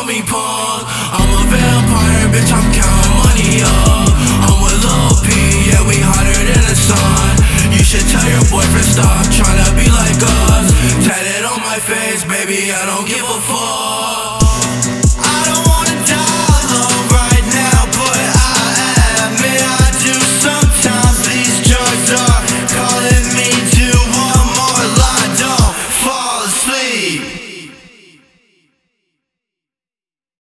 me punk. I'm a vampire, bitch, I'm counting money up. I'm with Lil P, yeah, we hotter than the sun. You should tell your boyfriend stop tryna be like us. Tatted on my face, baby, I don't give a fuck.